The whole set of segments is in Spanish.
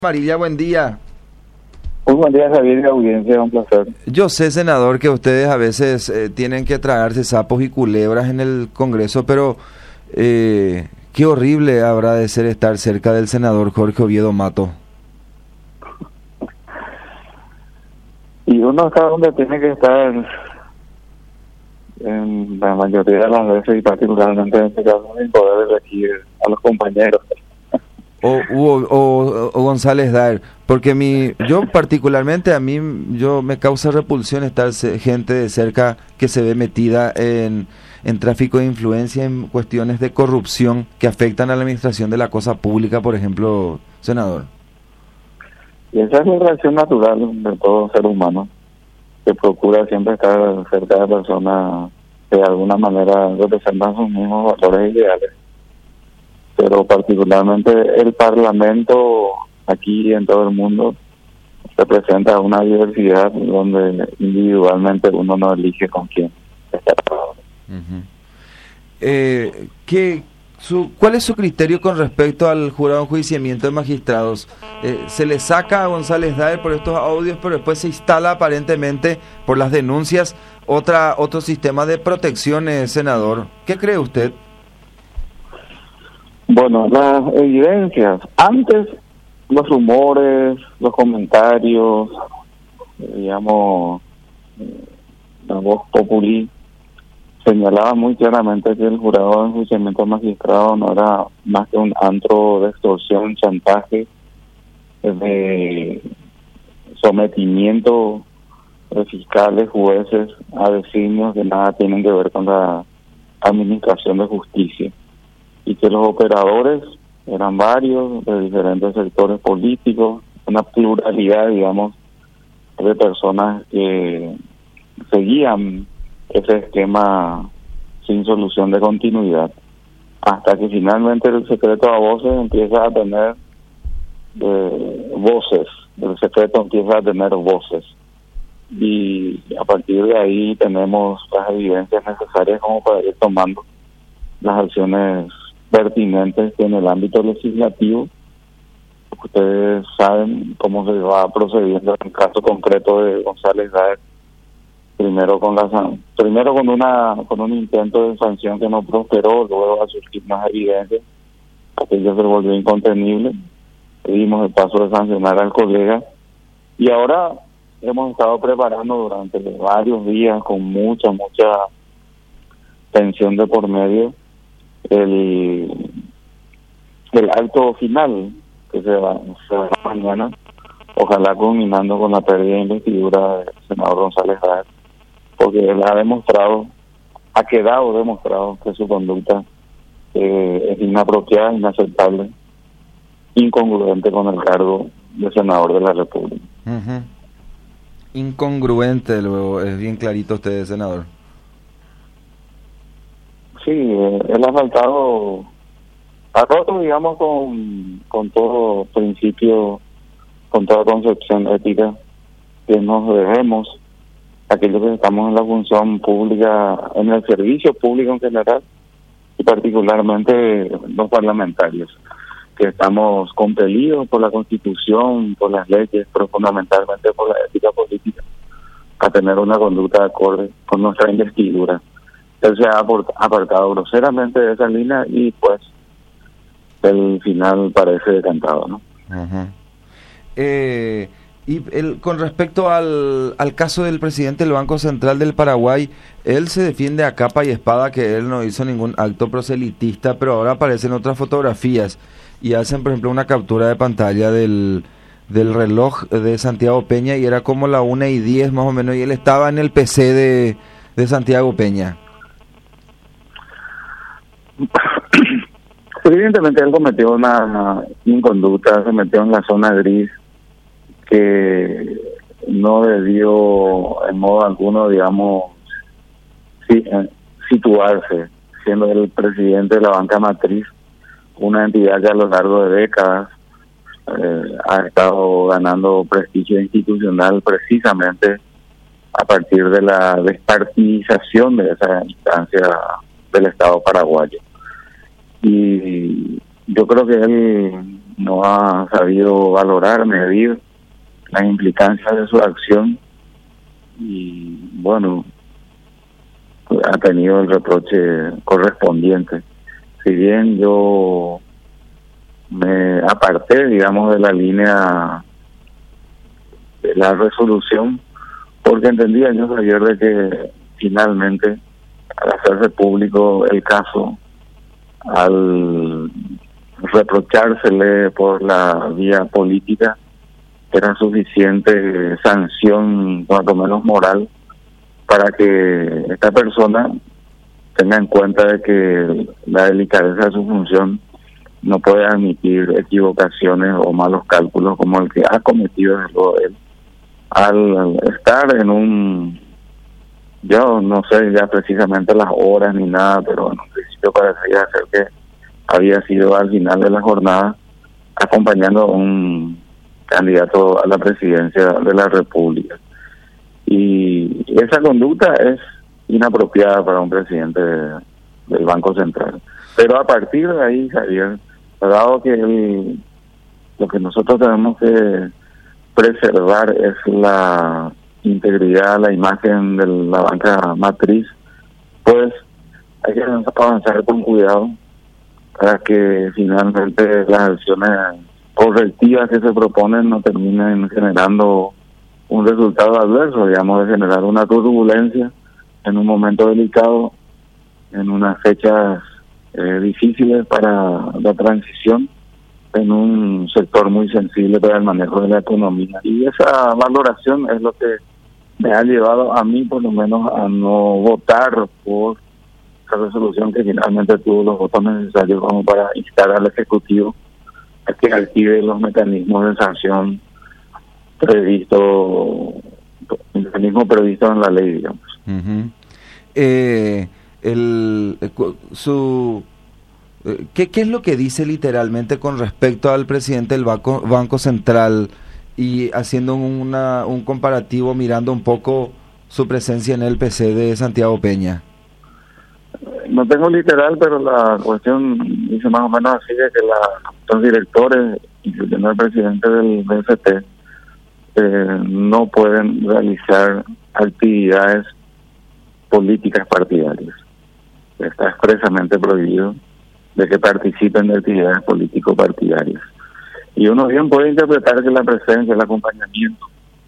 Amarilla, buen día. Muy buen día, Javier, y la audiencia, un placer. Yo sé, senador, que ustedes a veces tienen que tragarse sapos y culebras en el Congreso, pero qué horrible habrá de ser estar cerca del senador Jorge Oviedo Mato. Y uno está donde tiene que estar en la mayoría de las veces, y particularmente en este caso, sin poder elegir a los compañeros. O González Daer, porque yo particularmente yo me causa repulsión estar gente de cerca que se ve metida en tráfico de influencia, en cuestiones de corrupción que afectan a la administración de la cosa pública, por ejemplo, senador. Y esa es la reacción natural de todo ser humano, que procura siempre estar cerca de personas que de alguna manera representan sus mismos valores e ideales. Pero particularmente el Parlamento aquí y en todo el mundo representa una diversidad donde individualmente uno no elige con quién estar. ¿Cuál es su criterio con respecto al jurado de enjuiciamiento de magistrados? Se le saca a González Daer por estos audios, pero después se instala aparentemente por las denuncias otro sistema de protección, senador. ¿Qué cree usted? Bueno, las evidencias, antes los rumores, los comentarios, digamos, la voz populi señalaba muy claramente que el jurado de enjuiciamiento magistrado no era más que un antro de extorsión, chantaje, de sometimiento de fiscales, jueces a designios que nada tienen que ver con la administración de justicia, y que los operadores eran varios, de diferentes sectores políticos, una pluralidad, digamos, de personas que seguían ese esquema sin solución de continuidad, hasta que finalmente el secreto a voces empieza a tener voces, el secreto empieza a tener voces, y a partir de ahí tenemos las evidencias necesarias como para ir tomando las acciones pertinentes que en el ámbito legislativo. Ustedes saben cómo se va procediendo en el caso concreto de González Daer. Primero con un intento de sanción que no prosperó, luego va a surgir más evidencias, aquello se volvió incontenible, pedimos el paso de sancionar al colega, y ahora hemos estado preparando durante varios días con mucha tensión de por medio el acto final que se va mañana, ojalá culminando con la pérdida de investidura del senador González Daer, porque él ha quedado demostrado que su conducta es inapropiada, inaceptable, incongruente con el cargo de senador de la República. Incongruente, luego, es bien clarito usted, senador. Sí, él ha roto, digamos, con todo principio, con toda concepción ética que nos debemos, aquellos que estamos en la función pública, en el servicio público en general, y particularmente los parlamentarios, que estamos compelidos por la Constitución, por las leyes, pero fundamentalmente por la ética política, a tener una conducta acorde con nuestra investidura. Él se ha apartado groseramente de esa línea y pues el final parece decantado, ¿no? Con respecto al caso del presidente del Banco Central del Paraguay, él se defiende a capa y espada que él no hizo ningún acto proselitista, pero ahora aparecen otras fotografías y hacen, por ejemplo, una captura de pantalla del reloj de Santiago Peña, y era como la 1:10 más o menos, y él estaba en el PC de Santiago Peña. Evidentemente él cometió una inconducta, se metió en la zona gris que no debió en modo alguno, digamos, situarse, siendo el presidente de la banca matriz, una entidad que a lo largo de décadas ha estado ganando prestigio institucional precisamente a partir de la despartidización de esa instancia del Estado paraguayo. Y yo creo que él no ha sabido valorar, medir las implicancias de su acción y bueno, ha tenido el reproche correspondiente. Si bien yo me aparté, digamos, de la línea de la resolución, porque entendía yo ayer de que finalmente, al hacerse público el caso, al reprochársele por la vía política, era suficiente sanción, cuanto menos moral, para que esta persona tenga en cuenta de que la delicadeza de su función no puede admitir equivocaciones o malos cálculos como el que ha cometido desde luego él, al estar en un, yo no sé ya precisamente las horas ni nada, pero en un principio parecía ser que había sido al final de la jornada acompañando a un candidato a la presidencia de la República. Y esa conducta es inapropiada para un presidente del Banco Central. Pero a partir de ahí, Javier, dado que lo que nosotros tenemos que preservar es la integridad, la imagen de la banca matriz, pues hay que avanzar con cuidado para que finalmente las acciones correctivas que se proponen no terminen generando un resultado adverso, digamos, de generar una turbulencia en un momento delicado, en unas fechas difíciles para la transición, en un sector muy sensible para el manejo de la economía. Y esa valoración es lo que me ha llevado a mí, por lo menos, a no votar por esa resolución que finalmente tuvo los votos necesarios como para instar al Ejecutivo a que active los mecanismos de sanción previsto en la ley, digamos. Uh-huh. ¿Qué es lo que dice literalmente con respecto al presidente del Banco Central y haciendo un comparativo, mirando un poco su presencia en el PC de Santiago Peña? No tengo literal, pero la cuestión dice más o menos así, de que los directores, incluyendo el presidente del BCT, no pueden realizar actividades políticas partidarias. Está expresamente prohibido de que participen de actividades político-partidarias. Y uno bien puede interpretar que la presencia, el acompañamiento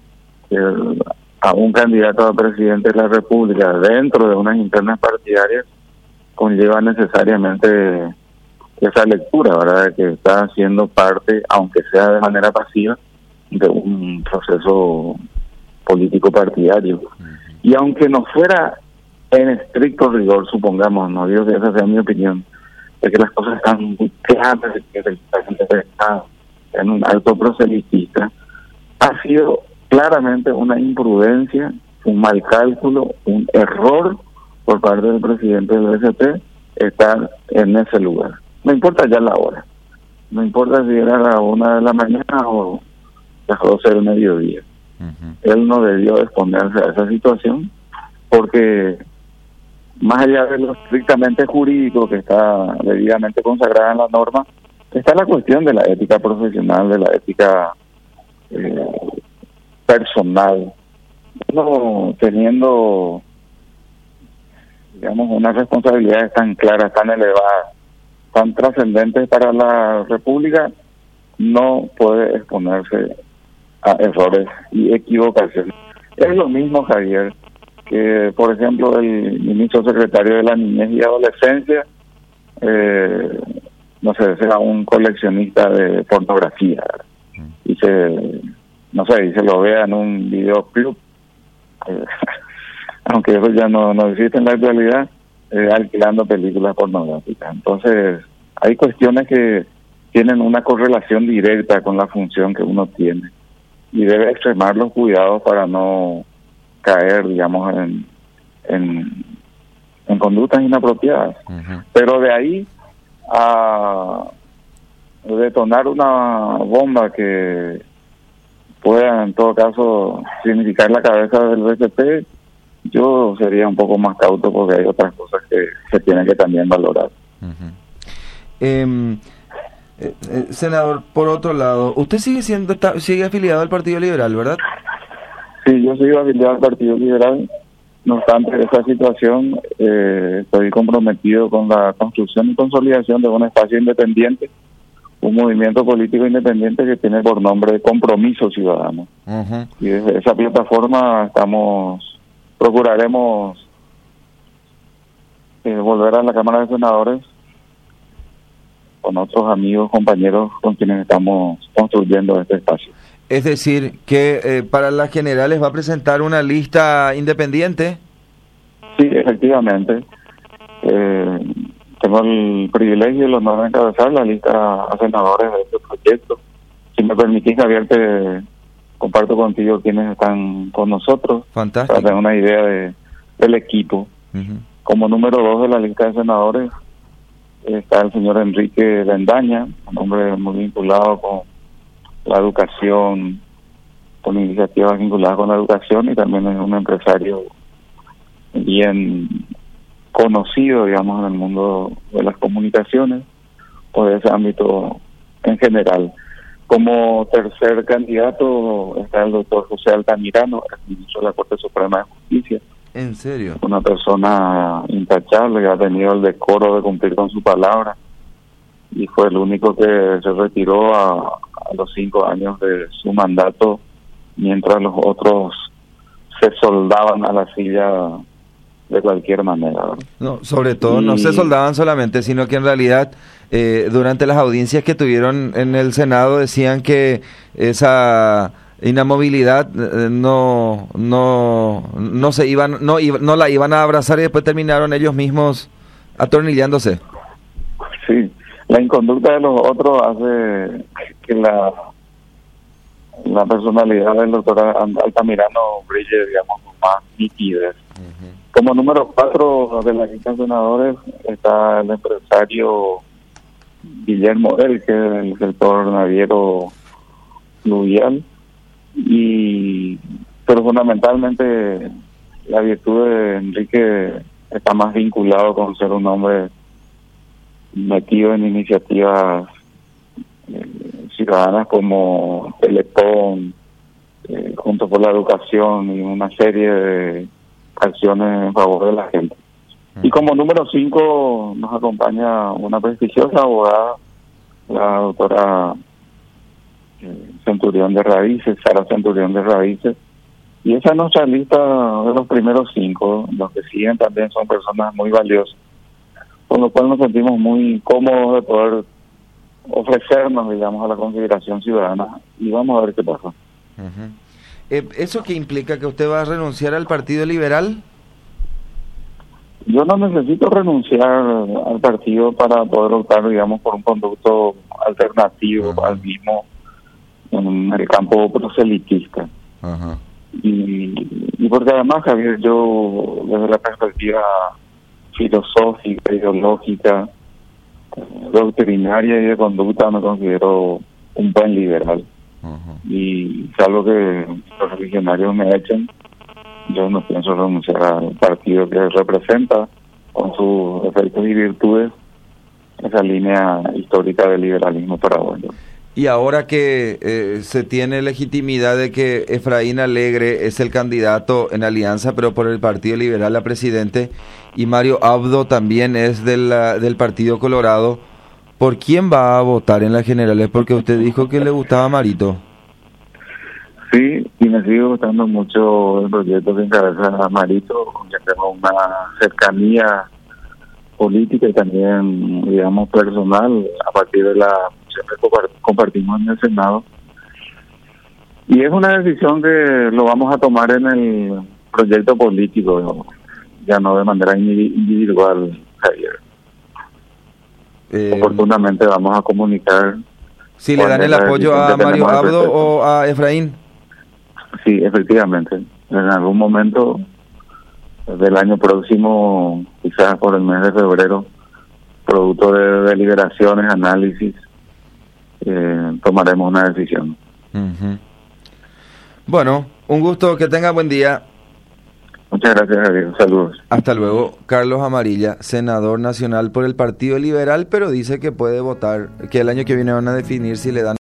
a un candidato a presidente de la República dentro de unas internas partidarias conlleva necesariamente esa lectura, ¿verdad?, de que está haciendo parte, aunque sea de manera pasiva, de un proceso político partidario. Y aunque no fuera en estricto rigor, supongamos, no digo que esa sea mi opinión, de que las cosas están muy claras, de que el presidente está en un acto proselitista, ha sido claramente una imprudencia, un mal cálculo, un error por parte del presidente del BCT estar en ese lugar. No importa ya la hora, no importa si era a la 1 de la mañana o las 12 del mediodía. Uh-huh. Él no debió exponerse a esa situación porque, más allá de lo estrictamente jurídico que está debidamente consagrada en la norma, está la cuestión de la ética profesional, de la ética personal. No teniendo, digamos, unas responsabilidades tan claras, tan elevadas, tan trascendentes para la República, no puede exponerse a errores y equivocaciones. Es lo mismo, Javier, que, por ejemplo, el ministro secretario de la Niñez y Adolescencia, no sé, sea un coleccionista de pornografía y se lo vea en un videoclub, aunque eso ya no existe en la actualidad, alquilando películas pornográficas. Entonces, hay cuestiones que tienen una correlación directa con la función que uno tiene y debe extremar los cuidados para no caer, digamos, en conductas inapropiadas. Uh-huh. Pero de ahí a detonar una bomba que pueda en todo caso significar la cabeza del BCP, yo sería un poco más cauto porque hay otras cosas que se tienen que también valorar. Uh-huh. Senador, por otro lado, usted sigue afiliado al Partido Liberal, ¿verdad? Sí, yo soy afiliado al Partido Liberal. No obstante esa situación, estoy comprometido con la construcción y consolidación de un espacio independiente, un movimiento político independiente que tiene por nombre Compromiso Ciudadano. Uh-huh. Y desde esa plataforma procuraremos volver a la Cámara de Senadores con otros amigos, compañeros con quienes estamos construyendo este espacio. Es decir, que para las generales va a presentar una lista independiente. Sí, efectivamente. Tengo el privilegio y el honor de encabezar la lista a senadores de este proyecto. Si me permitís, Javier, te comparto contigo quienes están con nosotros. Fantástico. Para tener una idea del equipo. Uh-huh. Como número 2 de la lista de senadores está el señor Enrique Bendaña, un hombre muy vinculado con la educación, con iniciativas vinculadas con la educación, y también es un empresario bien conocido, digamos, en el mundo de las comunicaciones o de ese ámbito en general. Como tercer candidato está el doctor José Altamirano, el ministro de la Corte Suprema de Justicia. ¿En serio? Una persona intachable, que ha tenido el decoro de cumplir con su palabra, y fue el único que se retiró a los 5 años de su mandato, mientras los otros se soldaban a la silla de cualquier manera, ¿verdad? No, sobre todo no se soldaban solamente, sino que en realidad durante las audiencias que tuvieron en el Senado decían que esa inamovilidad no la iban a abrazar, y después terminaron ellos mismos atornillándose. Sí, la inconducta de los otros hace que la personalidad del doctor Altamirano brille, digamos, con más nitidez. Uh-huh. Como número 4 de la lista de senadores está el empresario Guillermo El, que es el sector naviero fluvial, pero fundamentalmente la virtud de Enrique está más vinculado con ser un hombre metido en iniciativas ciudadanas como Teletón, Juntos por la Educación, y una serie de acciones en favor de la gente. Y como número 5 nos acompaña una prestigiosa abogada, la doctora Centurión de Raíces, Sara Centurión de Raíces, y esa es nuestra lista de los primeros 5. Los que siguen también son personas muy valiosas, con lo cual nos sentimos muy cómodos de poder ofrecernos, digamos, a la consideración ciudadana, y vamos a ver qué pasa. Uh-huh. ¿Eso qué implica? ¿Que usted va a renunciar al Partido Liberal? Yo no necesito renunciar al partido para poder optar, digamos, por un conducto alternativo uh-huh. al mismo en el campo proselitista. Uh-huh. Y porque además, Javier, yo desde la perspectiva filosófica, ideológica, doctrinaria y de conducta me considero un buen liberal. Uh-huh. Y salvo que los religionarios me echen, yo no pienso renunciar al partido que representa, con sus efectos y virtudes, esa línea histórica del liberalismo paraguayo. Y ahora que se tiene legitimidad de que Efraín Alegre es el candidato en alianza, pero por el Partido Liberal a presidente, y Mario Abdo también es del Partido Colorado, ¿por quién va a votar en las generales? Porque usted dijo que le gustaba Marito. Sí, y me sigue gustando mucho el proyecto que encabeza Marito, ya tengo una cercanía política y también, digamos, personal, a partir de la que compartimos en el Senado. Y es una decisión que lo vamos a tomar en el proyecto político, ¿no? Ya no de manera individual, Javier. Oportunamente vamos a comunicar. ¿Si le dan el apoyo a Mario Abdo o a Efraín? Sí, efectivamente. En algún momento del año próximo, quizás por el mes de febrero, producto de deliberaciones, análisis, tomaremos una decisión. Uh-huh. Bueno, un gusto, que tenga buen día. Muchas gracias, Javier. Saludos. Hasta luego. Carlos Amarilla, senador nacional por el Partido Liberal, pero dice que puede votar, que el año que viene van a definir si le dan